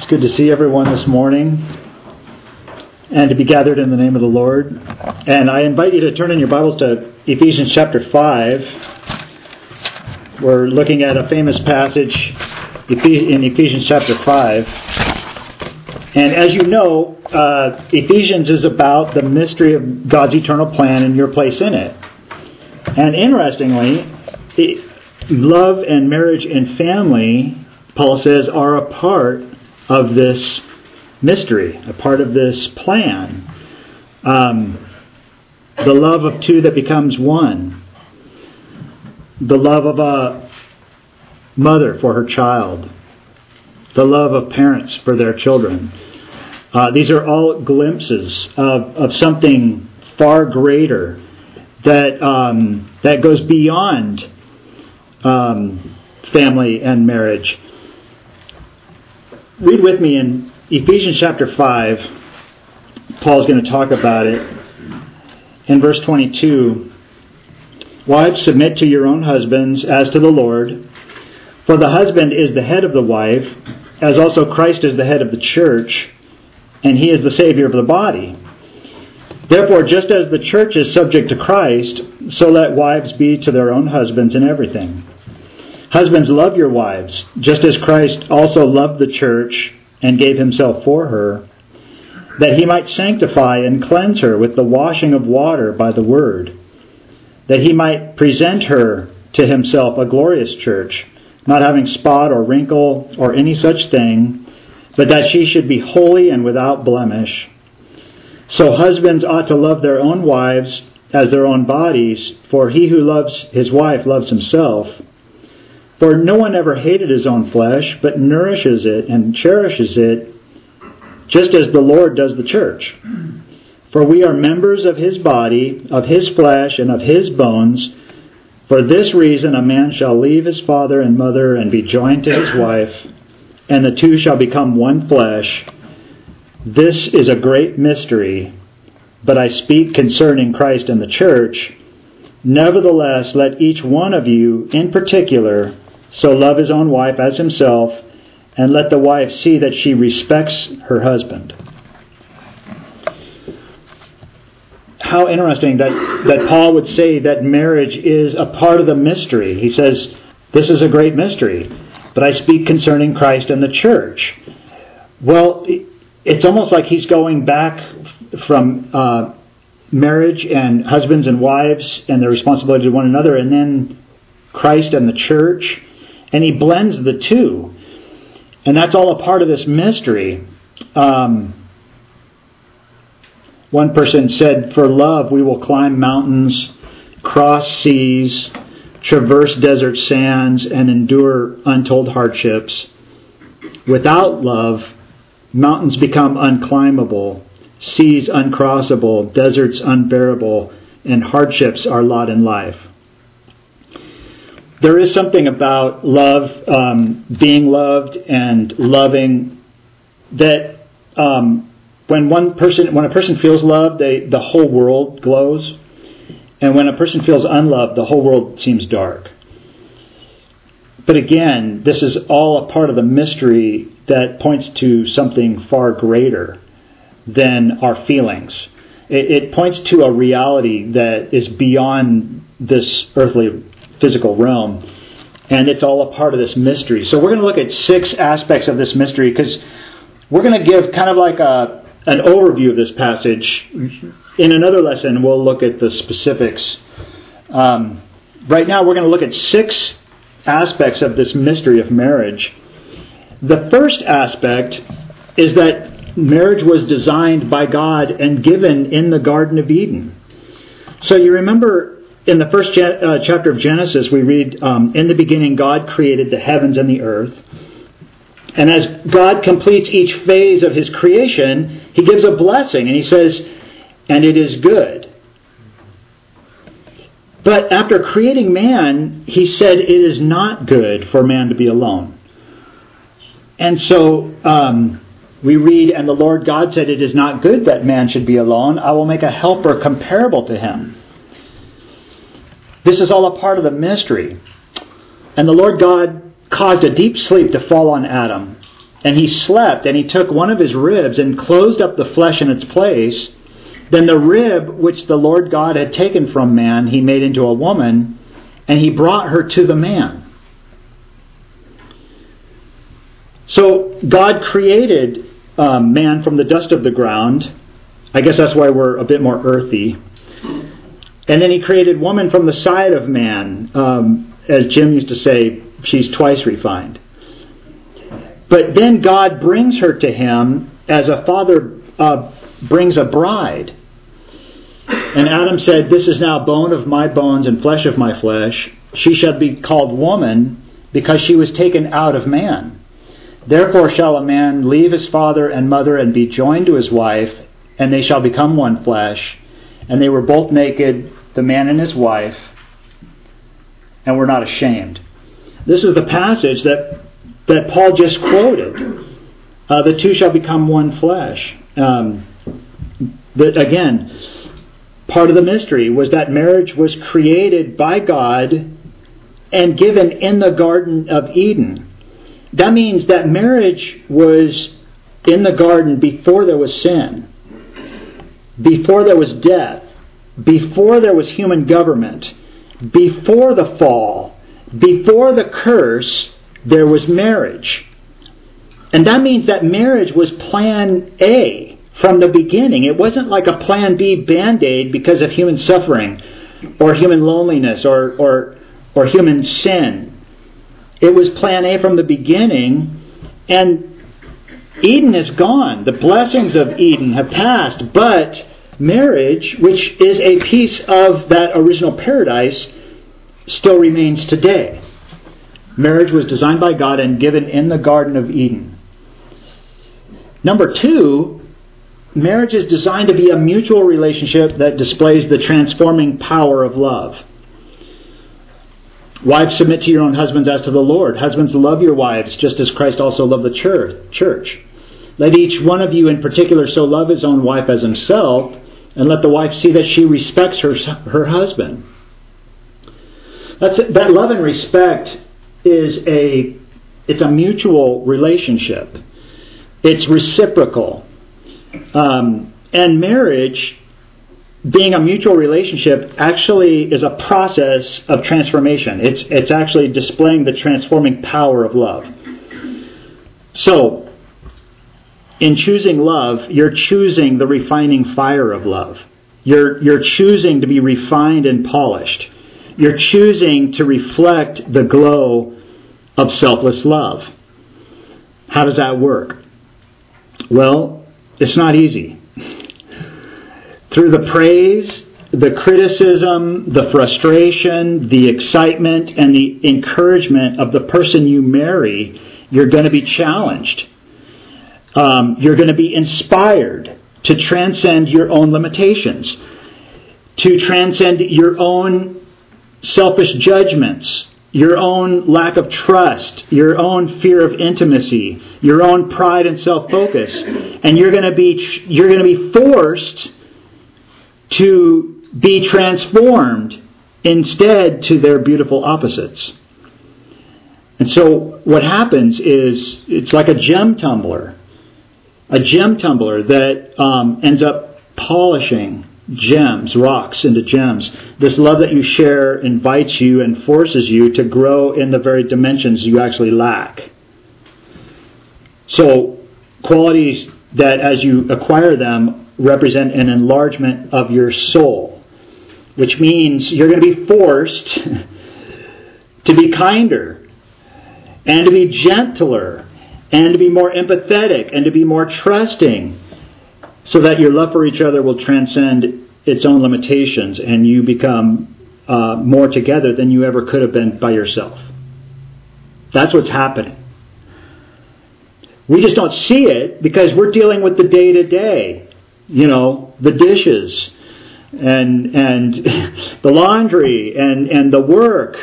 It's good to see everyone this morning and to be gathered in the name of the Lord. And I invite you to turn in your Bibles to Ephesians chapter 5. We're looking at a famous passage in Ephesians chapter 5. And as you know, Ephesians is about the mystery of God's eternal plan and your place in it. And interestingly, love and marriage and family, Paul says, are a part of this mystery, a part of this plan. The love of two that becomes one. The love of a mother for her child. The love of parents for their children. These are all glimpses of something far greater that goes beyond family and marriage. Read with me in Ephesians chapter 5. Paul's going to talk about it. In verse 22, "Wives, submit to your own husbands as to the Lord. For the husband is the head of the wife, as also Christ is the head of the church, and he is the Savior of the body. Therefore, just as the church is subject to Christ, so let wives be to their own husbands in everything. Husbands, love your wives, just as Christ also loved the church and gave himself for her, that he might sanctify and cleanse her with the washing of water by the word, that he might present her to himself a glorious church, not having spot or wrinkle or any such thing, but that she should be holy and without blemish. So husbands ought to love their own wives as their own bodies, for he who loves his wife loves himself. For no one ever hated his own flesh, but nourishes it and cherishes it, just as the Lord does the church. For we are members of his body, of his flesh, and of his bones. For this reason a man shall leave his father and mother and be joined to his wife, and the two shall become one flesh. This is a great mystery, but I speak concerning Christ and the church. Nevertheless, let each one of you in particular so love his own wife as himself, and let the wife see that she respects her husband." How interesting that Paul would say that marriage is a part of the mystery. He says, this is a great mystery, but I speak concerning Christ and the church. Well, it's almost like he's going back from marriage and husbands and wives and their responsibility to one another, and then Christ and the church. And he blends the two. And that's all a part of this mystery. One person said, "For love we will climb mountains, cross seas, traverse desert sands, and endure untold hardships. Without love, mountains become unclimbable, seas uncrossable, deserts unbearable, and hardships are lot in life." There is something about love, being loved and loving, that when a person feels loved, the whole world glows, and when a person feels unloved, the whole world seems dark. But again, this is all a part of the mystery that points to something far greater than our feelings. It points to a reality that is beyond this earthly physical realm, and it's all a part of this mystery. So we're going to look at 6 aspects of this mystery, because we're going to give kind of like an overview of this passage. In another lesson, we'll look at the specifics. Right now, we're going to look at 6 aspects of this mystery of marriage. The first aspect is that marriage was designed by God and given in the Garden of Eden. So you remember, in the first chapter of Genesis, we read, in the beginning God created the heavens and the earth. And as God completes each phase of his creation, he gives a blessing, and he says, "And it is good." But after creating man, he said it is not good for man to be alone. And so we read, "And the Lord God said, it is not good that man should be alone. I will make a helper comparable to him." This is all a part of the mystery. "And the Lord God caused a deep sleep to fall on Adam, and he slept, and he took one of his ribs and closed up the flesh in its place, then the rib which the Lord God had taken from man, he made into a woman, and he brought her to the man. So God created man from the dust of the ground. I guess that's why we're a bit more earthy. And then he created woman from the side of man. As Jim used to say, she's twice refined. But then God brings her to him as a father brings a bride. And Adam said, "This is now bone of my bones and flesh of my flesh. She shall be called woman, because she was taken out of man. Therefore shall a man leave his father and mother and be joined to his wife, and they shall become one flesh. And they were both naked, the man and his wife, and were not ashamed." This is the passage that Paul just quoted. The two shall become one flesh. Again, part of the mystery was that marriage was created by God and given in the Garden of Eden. That means that marriage was in the garden before there was sin, before there was death, before there was human government, before the fall, before the curse, there was marriage. And that means that marriage was plan A from the beginning. It wasn't like a plan B Band-Aid because of human suffering or human loneliness or human sin. It was plan A from the beginning, and Eden is gone. The blessings of Eden have passed, but marriage, which is a piece of that original paradise, still remains today. Marriage was designed by God and given in the Garden of Eden. Number two, marriage is designed to be a mutual relationship that displays the transforming power of love. Wives, submit to your own husbands as to the Lord. Husbands, love your wives, just as Christ also loved the church. Let each one of you in particular so love his own wife as himself, and let the wife see that she respects her husband. That love and respect it's a mutual relationship. It's reciprocal. And marriage, being a mutual relationship, actually is a process of transformation. It's actually displaying the transforming power of love. So, in choosing love, you're choosing the refining fire of love. You're choosing to be refined and polished. You're choosing to reflect the glow of selfless love. How does that work? Well, it's not easy. Through the praise, the criticism, the frustration, the excitement, and the encouragement of the person you marry, you're going to be challenged. You're going to be inspired to transcend your own limitations, to transcend your own selfish judgments, your own lack of trust, your own fear of intimacy, your own pride and self-focus, and you're going to be forced to be transformed instead to their beautiful opposites. And so what happens is it's like a gem tumbler that ends up polishing gems, rocks into gems. This love that you share invites you and forces you to grow in the very dimensions you actually lack. So qualities that as you acquire them represent an enlargement of your soul, which means you're going to be forced to be kinder and to be gentler and to be more empathetic and to be more trusting, so that your love for each other will transcend its own limitations and you become more together than you ever could have been by yourself. That's what's happening. We just don't see it because we're dealing with the day-to-day. The dishes and the laundry and the work.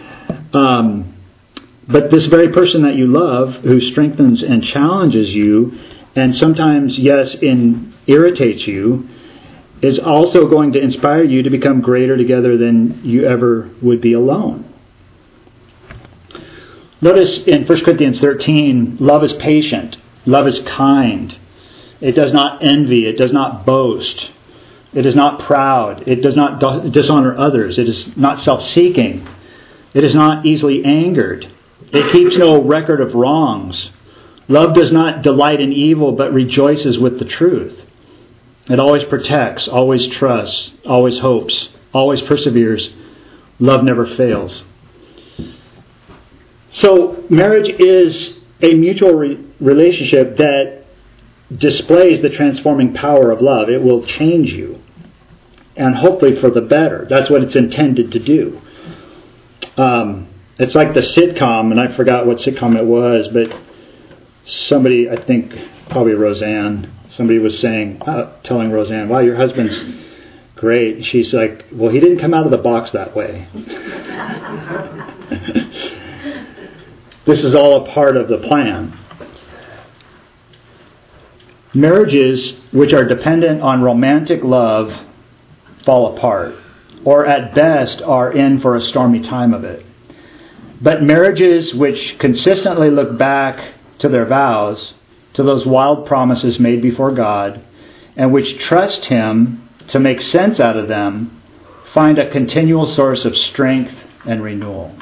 But this very person that you love, who strengthens and challenges you, and sometimes, yes, irritates you, is also going to inspire you to become greater together than you ever would be alone. Notice in 1 Corinthians 13, love is patient. Love is kind. It does not envy. It does not boast. It is not proud. It does not dishonor others. It is not self-seeking. It is not easily angered. It keeps no record of wrongs. Love does not delight in evil, but rejoices with the truth. It always protects, always trusts, always hopes, always perseveres. Love never fails. So marriage is a mutual relationship that displays the transforming power of love. It will change you, and hopefully for the better. That's what it's intended to do. It's like the sitcom, and I forgot what sitcom it was, but somebody, I think probably Roseanne, somebody was saying, telling Roseanne, wow, your husband's great. And she's like, well, he didn't come out of the box that way. This is all a part of the plan. Marriages which are dependent on romantic love fall apart, or at best are in for a stormy time of it. But marriages which consistently look back to their vows, to those wild promises made before God, and which trust Him to make sense out of them, find a continual source of strength and renewal.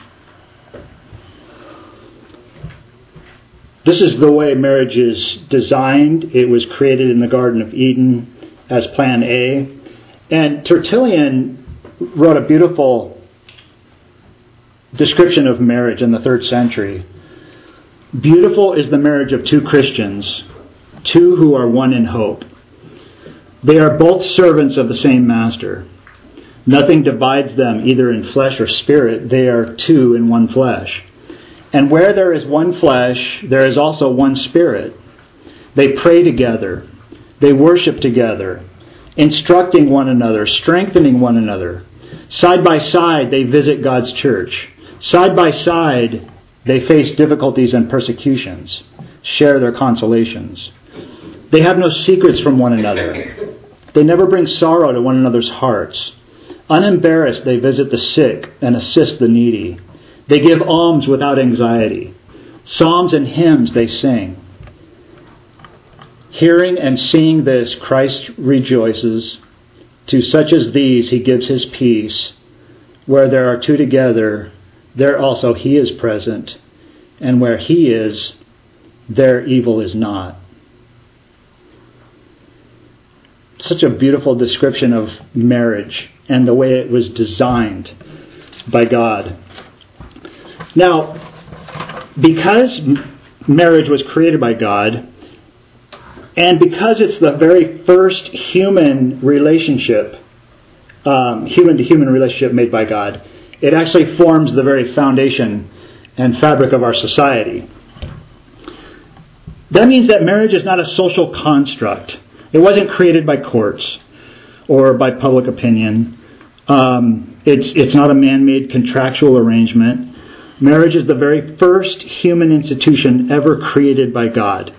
This is the way marriage is designed. It was created in the Garden of Eden as Plan A. And Tertullian wrote a beautiful description of marriage in the 3rd century. Beautiful is the marriage of two Christians, two who are one in hope. They are both servants of the same master. Nothing divides them either in flesh or spirit. They are two in one flesh. And where there is one flesh, there is also one spirit. They pray together. They worship together, instructing one another, strengthening one another. Side by side, they visit God's church. Side by side, they face difficulties and persecutions, share their consolations. They have no secrets from one another. They never bring sorrow to one another's hearts. Unembarrassed, they visit the sick and assist the needy. They give alms without anxiety. Psalms and hymns they sing. Hearing and seeing this, Christ rejoices. To such as these He gives His peace. Where there are two together, there also He is present. And where He is, there evil is not. Such a beautiful description of marriage and the way it was designed by God. Now, because marriage was created by God, and because it's the very first human relationship, human-to-human relationship made by God, it actually forms the very foundation and fabric of our society. That means that marriage is not a social construct. It wasn't created by courts or by public opinion. It's not a man-made contractual arrangement. Marriage is the very first human institution ever created by God.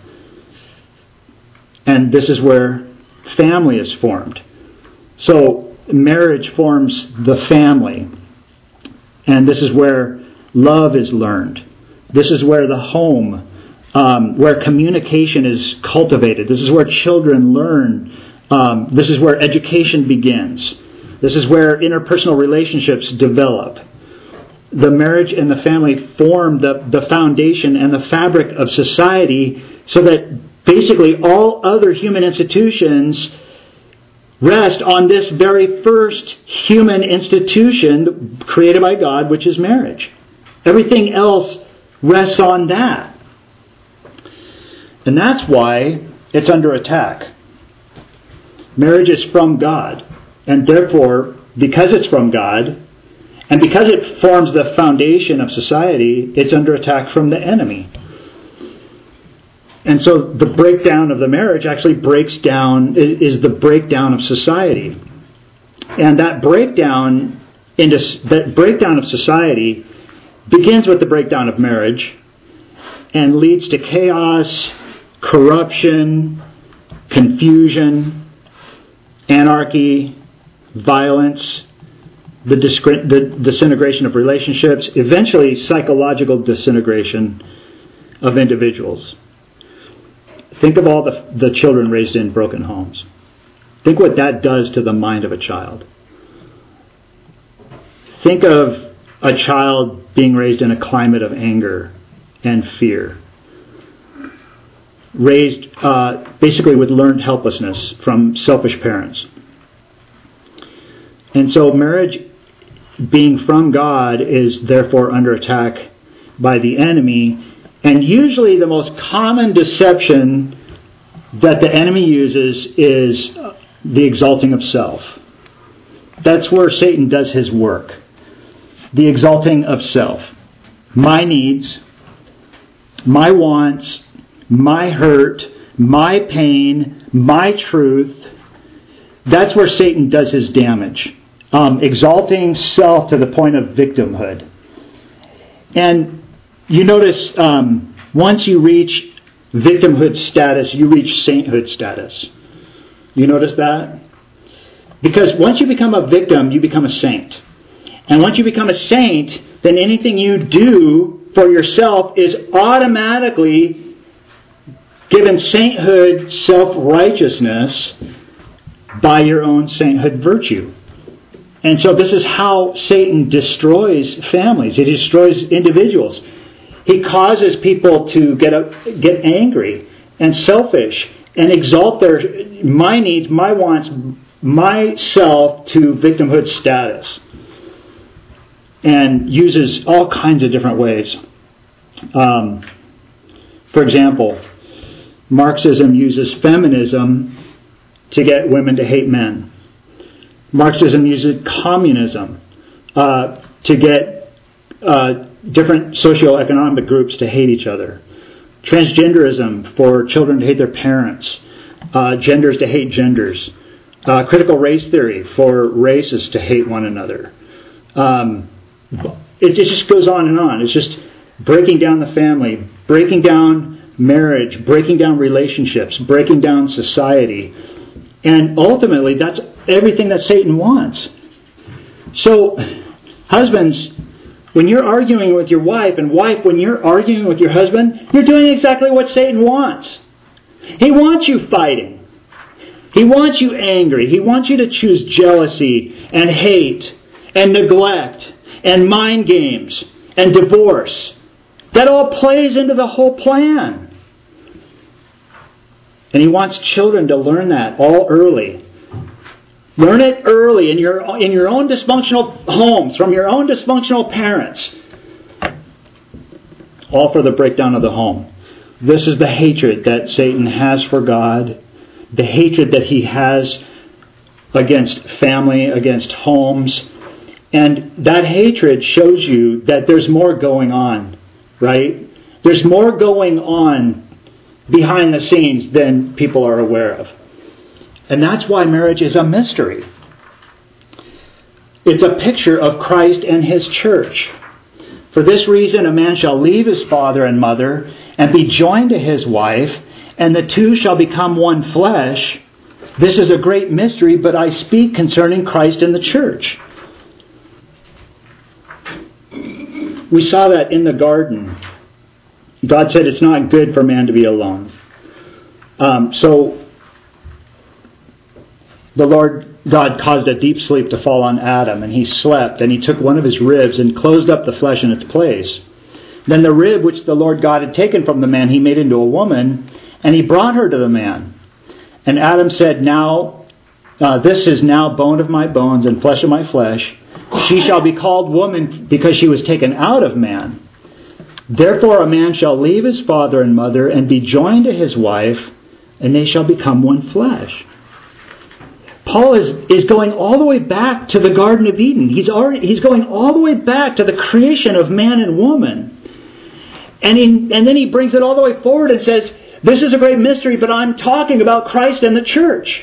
And this is where family is formed. So marriage forms the family. And this is where love is learned. This is where the home, where communication is cultivated. This is where children learn. This is where education begins. This is where interpersonal relationships develop. The marriage and the family form the foundation and the fabric of society, so that basically all other human institutions rest on this very first human institution created by God, which is marriage. Everything else rests on that. And that's why it's under attack. Marriage is from God. And therefore, because it's from God, and because it forms the foundation of society, it's under attack from the enemy. And so the breakdown of the marriage actually is the breakdown of society. And that breakdown of society begins with the breakdown of marriage and leads to chaos, corruption, confusion, anarchy, violence. the disintegration of relationships, eventually psychological disintegration of individuals. Think of all the children raised in broken homes. Think what that does to the mind of a child. Think of a child being raised in a climate of anger and fear. Raised basically with learned helplessness from selfish parents. And so marriage, being from God, is therefore under attack by the enemy. And usually the most common deception that the enemy uses is the exalting of self. That's where Satan does his work. The exalting of self. My needs, my wants, my hurt, my pain, my truth. That's where Satan does his damage. Exalting self to the point of victimhood. And you notice once you reach victimhood status, you reach sainthood status. You notice that? Because once you become a victim, you become a saint. And once you become a saint, then anything you do for yourself is automatically given sainthood, self-righteousness by your own sainthood virtue. And so this is how Satan destroys families. He destroys individuals. He causes people to get angry and selfish and exalt their my needs, my wants, myself to victimhood status. And uses all kinds of different ways. For example, Marxism uses feminism to get women to hate men. Marxism uses communism to get different socioeconomic groups to hate each other. Transgenderism for children to hate their parents. Genders to hate genders. Critical race theory for races to hate one another. It just goes on and on. It's just breaking down the family, breaking down marriage, breaking down relationships, breaking down society. And ultimately, that's everything that Satan wants. So, husbands, when you're arguing with your wife, and wife, when you're arguing with your husband, you're doing exactly what Satan wants. He wants you fighting. He wants you angry. He wants you to choose jealousy and hate and neglect and mind games and divorce. That all plays into the whole plan. And he wants children to learn that all early. Learn it early in your own dysfunctional homes, from your own dysfunctional parents. All for the breakdown of the home. This is the hatred that Satan has for God. The hatred that he has against family, against homes. And that hatred shows you that there's more going on, right? There's more going on behind the scenes than people are aware of. And that's why marriage is a mystery. It's a picture of Christ and His church. For this reason, a man shall leave his father and mother and be joined to his wife, and the two shall become one flesh. This is a great mystery, but I speak concerning Christ and the church. We saw that in the garden. God said it's not good for man to be alone. So the Lord God caused a deep sleep to fall on Adam, and he slept, and he took one of his ribs and closed up the flesh in its place. Then the rib which the Lord God had taken from the man he made into a woman, and he brought her to the man. And Adam said, "Now this is now bone of my bones and flesh of my flesh. She shall be called woman because she was taken out of man. Therefore a man shall leave his father and mother and be joined to his wife, and they shall become one flesh." Paul is going all the way back to the Garden of Eden. He's going all the way back to the creation of man and woman. And then he brings it all the way forward and says, this is a great mystery, but I'm talking about Christ and the church.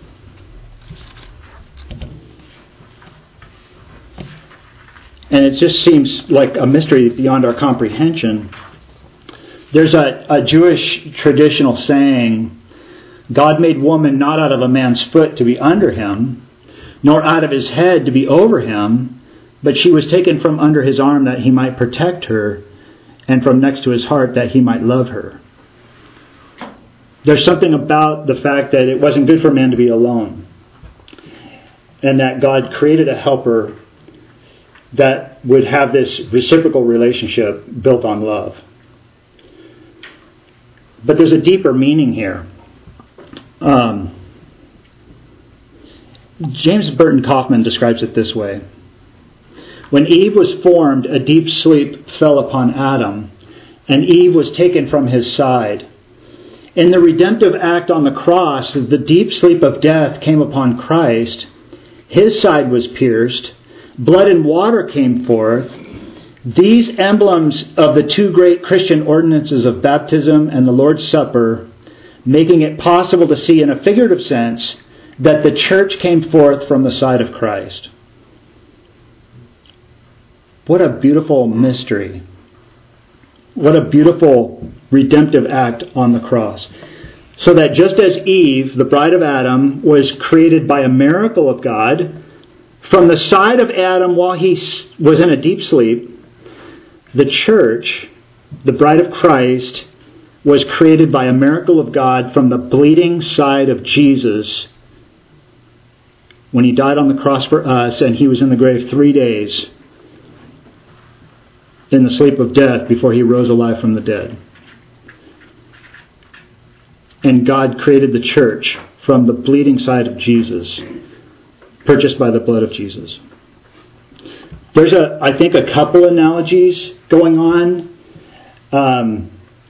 And it just seems like a mystery beyond our comprehension. There's a Jewish traditional saying, God made woman not out of a man's foot to be under him, nor out of his head to be over him, but she was taken from under his arm that he might protect her, and from next to his heart that he might love her. There's something about the fact that it wasn't good for man to be alone, and that God created a helper that would have this reciprocal relationship built on love. But there's a deeper meaning here. James Burton Kaufman describes it this way. When Eve was formed, a deep sleep fell upon Adam, and Eve was taken from his side. In the redemptive act on the cross, the deep sleep of death came upon Christ. His side was pierced. Blood and water came forth. These emblems of the two great Christian ordinances of baptism and the Lord's Supper, making it possible to see in a figurative sense that the church came forth from the side of Christ. What a beautiful mystery. What a beautiful redemptive act on the cross. So that just as Eve, the bride of Adam, was created by a miracle of God, from the side of Adam while he was in a deep sleep, the church, the bride of Christ, was created by a miracle of God from the bleeding side of Jesus when he died on the cross for us, and he was in the grave 3 days in the sleep of death before he rose alive from the dead. And God created the church from the bleeding side of Jesus, purchased by the blood of Jesus. There's, I think, a couple analogies going on,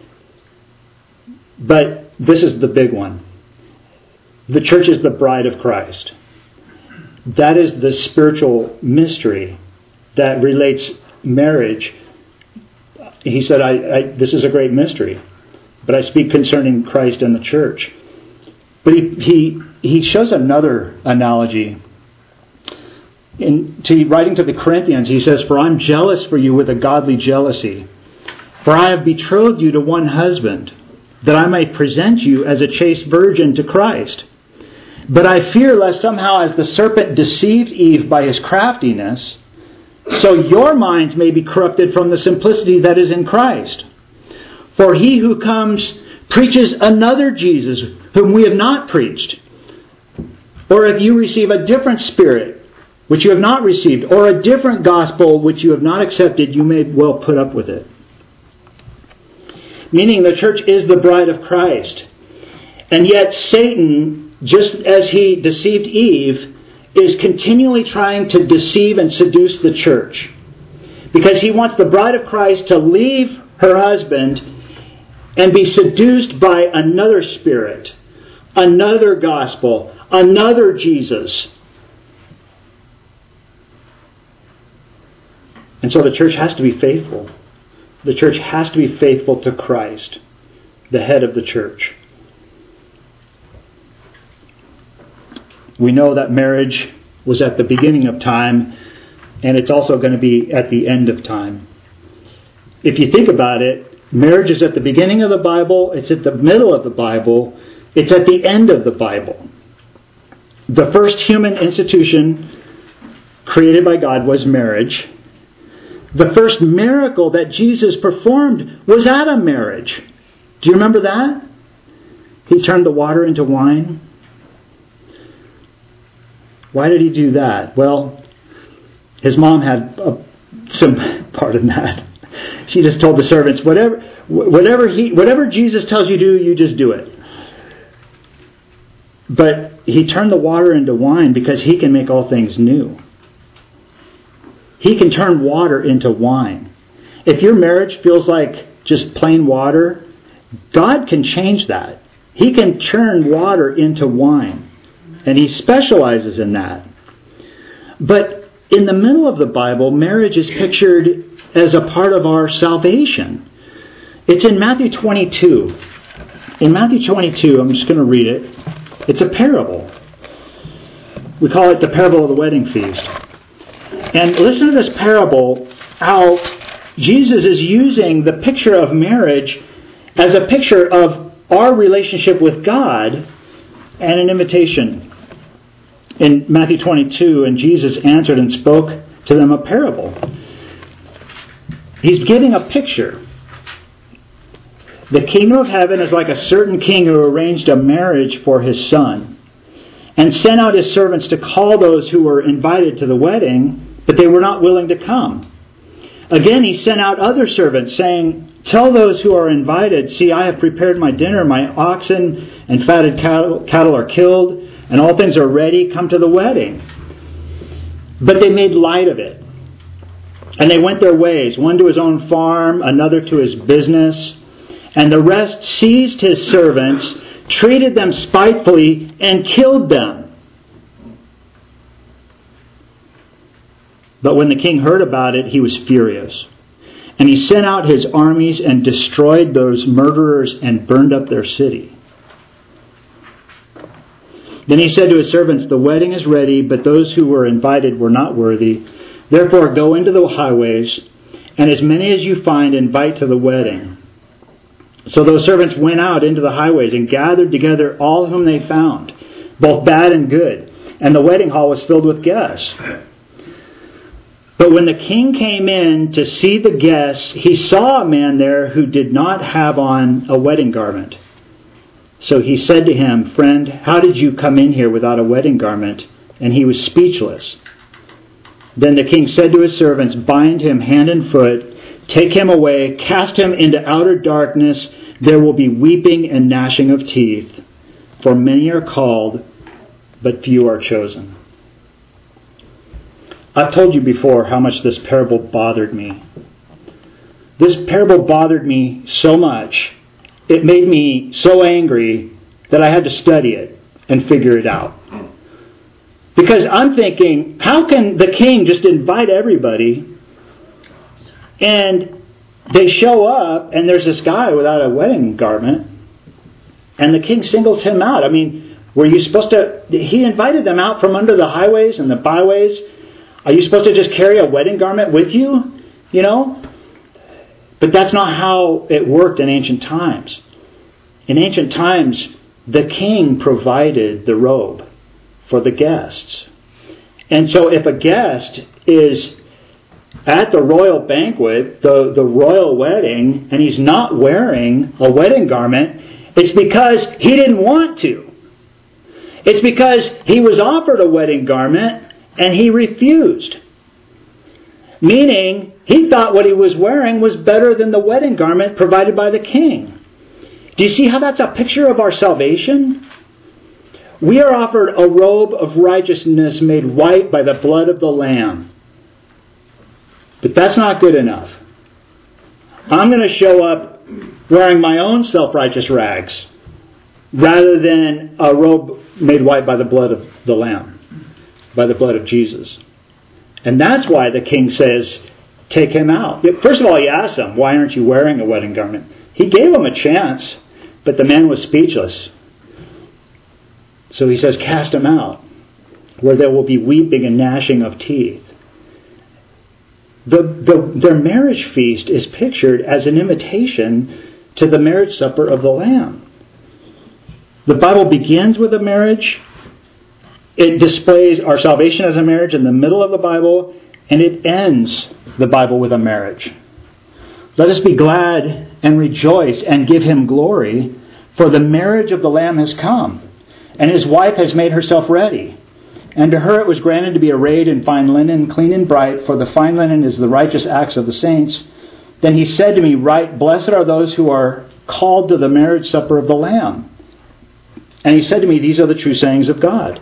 but this is the big one. The church is the bride of Christ. That is the spiritual mystery that relates marriage. He said, this is a great mystery, but I speak concerning Christ and the church. But he shows another analogy. Writing to the Corinthians, he says, "For I'm jealous for you with a godly jealousy. For I have betrothed you to one husband, that I may present you as a chaste virgin to Christ. But I fear lest somehow as the serpent deceived Eve by his craftiness, so your minds may be corrupted from the simplicity that is in Christ. For he who comes preaches another Jesus, whom we have not preached. Or if you receive a different spirit, which you have not received, or a different gospel which you have not accepted, you may well put up with it." Meaning the church is the bride of Christ. And yet Satan, just as he deceived Eve, is continually trying to deceive and seduce the church. Because he wants the bride of Christ to leave her husband and be seduced by another spirit, another gospel, another Jesus. And so the church has to be faithful. The church has to be faithful to Christ, the head of the church. We know that marriage was at the beginning of time, and it's also going to be at the end of time. If you think about it, marriage is at the beginning of the Bible, it's at the middle of the Bible, it's at the end of the Bible. The first human institution created by God was marriage. The first miracle that Jesus performed was at a marriage. Do you remember that? He turned the water into wine. Why did he do that? Well, his mom had some part in that. She just told the servants, whatever Jesus tells you to do, you just do it. But he turned the water into wine because he can make all things new. He can turn water into wine. If your marriage feels like just plain water, God can change that. He can turn water into wine. And he specializes in that. But in the middle of the Bible, marriage is pictured as a part of our salvation. It's in Matthew 22. In Matthew 22, I'm just going to read it. It's a parable. We call it the parable of the wedding feast. And listen to this parable, how Jesus is using the picture of marriage as a picture of our relationship with God and an invitation. In Matthew 22, "And Jesus answered and spoke to them a parable. He's giving a picture. The kingdom of heaven is like a certain king who arranged a marriage for his son and sent out his servants to call those who were invited to the wedding, but they were not willing to come. Again, he sent out other servants, saying, "Tell those who are invited, see, I have prepared my dinner, my oxen and fatted cattle are killed, and all things are ready, come to the wedding." But they made light of it. And they went their ways, one to his own farm, another to his business. And the rest seized his servants, treated them spitefully, and killed them. But when the king heard about it, he was furious. And he sent out his armies and destroyed those murderers and burned up their city. Then he said to his servants, "The wedding is ready, but those who were invited were not worthy. Therefore go into the highways, and as many as you find, invite to the wedding." So those servants went out into the highways and gathered together all whom they found, both bad and good. And the wedding hall was filled with guests. But when the king came in to see the guests, he saw a man there who did not have on a wedding garment. So he said to him, "Friend, how did you come in here without a wedding garment?" And he was speechless. Then the king said to his servants, "Bind him hand and foot, take him away, cast him into outer darkness. There will be weeping and gnashing of teeth. For many are called, but few are chosen." I've told you before how much this parable bothered me. This parable bothered me so much, it made me so angry that I had to study it and figure it out. Because I'm thinking, how can the king just invite everybody and they show up and there's this guy without a wedding garment and the king singles him out? I mean, were you supposed to... He invited them out from under the highways and the byways. Are you supposed to just carry a wedding garment with you? You know? But that's not how it worked in ancient times. In ancient times, the king provided the robe for the guests. And so if a guest is at the royal banquet, the royal wedding, and he's not wearing a wedding garment, it's because he didn't want to. It's because he was offered a wedding garment and he refused. Meaning, he thought what he was wearing was better than the wedding garment provided by the king. Do you see how that's a picture of our salvation? We are offered a robe of righteousness made white by the blood of the Lamb. But that's not good enough. I'm going to show up wearing my own self-righteous rags rather than a robe made white by the blood of the Lamb, by the blood of Jesus. And that's why the king says, take him out. First of all, he asks him, why aren't you wearing a wedding garment? He gave him a chance, but the man was speechless. So he says, cast him out, where there will be weeping and gnashing of teeth. Their marriage feast is pictured as an invitation to the marriage supper of the Lamb. The Bible begins with a marriage. It displays our salvation as a marriage in the middle of the Bible, and it ends the Bible with a marriage. Let us be glad and rejoice and give Him glory, for the marriage of the Lamb has come, and His wife has made herself ready. And to her it was granted to be arrayed in fine linen, clean and bright, for the fine linen is the righteous acts of the saints. Then he said to me, write, blessed are those who are called to the marriage supper of the Lamb. And he said to me, these are the true sayings of God.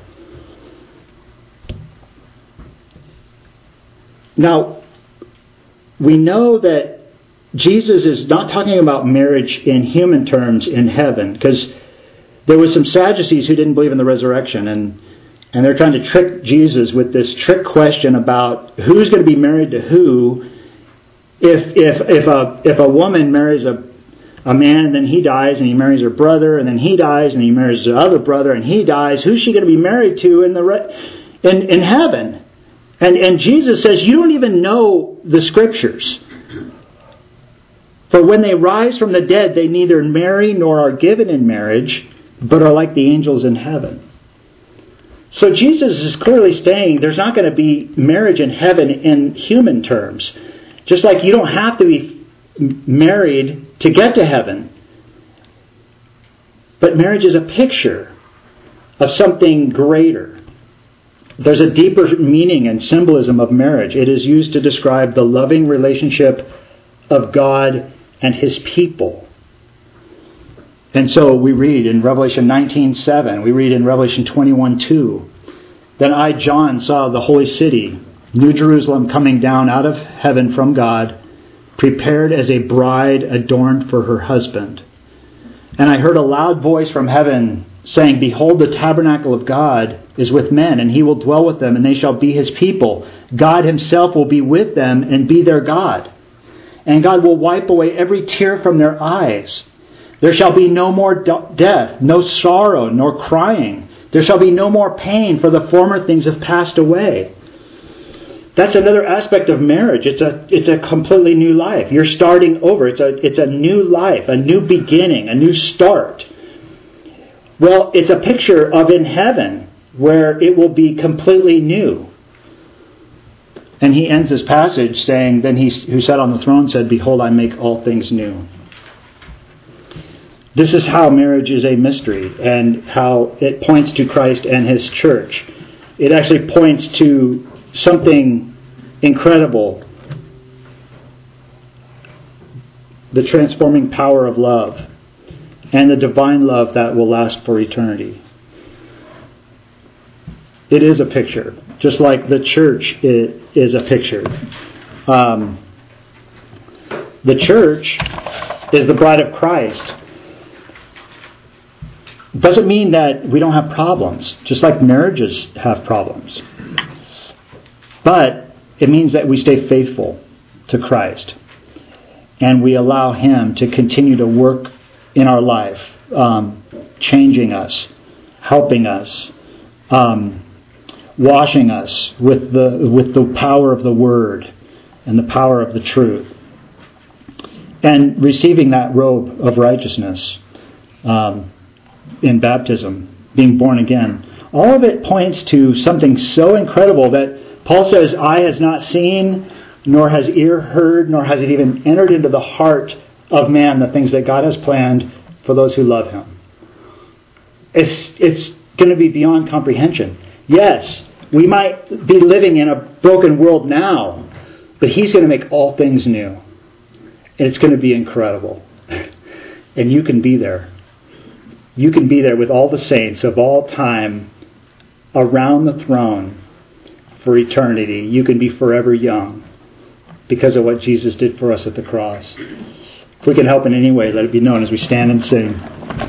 Now, we know that Jesus is not talking about marriage in human terms in heaven, because there were some Sadducees who didn't believe in the resurrection, and they're trying to trick Jesus with this trick question about who's going to be married to who. If a woman marries a man and then he dies and he marries her brother and then he dies and he marries the other brother and he dies, who's she going to be married to in heaven? And Jesus says, you don't even know the Scriptures. For when they rise from the dead, they neither marry nor are given in marriage, but are like the angels in heaven. So Jesus is clearly saying there's not going to be marriage in heaven in human terms. Just like you don't have to be married to get to heaven. But marriage is a picture of something greater. There's a deeper meaning and symbolism of marriage. It is used to describe the loving relationship of God and His people. And so we read in Revelation 19:7, we read in Revelation 21:2, "Then I, John, saw the holy city, New Jerusalem, coming down out of heaven from God, prepared as a bride adorned for her husband. And I heard a loud voice from heaven saying, Behold, the tabernacle of God is with men, and He will dwell with them, and they shall be His people. God Himself will be with them and be their God. And God will wipe away every tear from their eyes. There shall be no more death, no sorrow, nor crying. There shall be no more pain, for the former things have passed away." That's another aspect of marriage. It's a completely new life. You're starting over. It's a new life, a new beginning, a new start. Well, it's a picture of in heaven where it will be completely new. And he ends this passage saying, "Then He who sat on the throne said, Behold, I make all things new." This is how marriage is a mystery and how it points to Christ and His church. It actually points to something incredible. The transforming power of love and the divine love that will last for eternity. It is a picture, just like the church is a picture. The church is the bride of Christ. Doesn't mean that we don't have problems, just like marriages have problems. But it means that we stay faithful to Christ. And we allow Him to continue to work in our life, changing us, helping us, washing us with the power of the Word and the power of the truth. And receiving that robe of righteousness in baptism, being born again. All of it points to something so incredible that Paul says, "Eye has not seen, nor has ear heard, nor has it even entered into the heart of man the things that God has planned for those who love Him." It's going to be beyond comprehension. Yes, we might be living in a broken world now, but He's going to make all things new. And it's going to be incredible. And you can be there. You can be there with all the saints of all time around the throne for eternity. You can be forever young because of what Jesus did for us at the cross. If we can help in any way, let it be known as we stand and sing.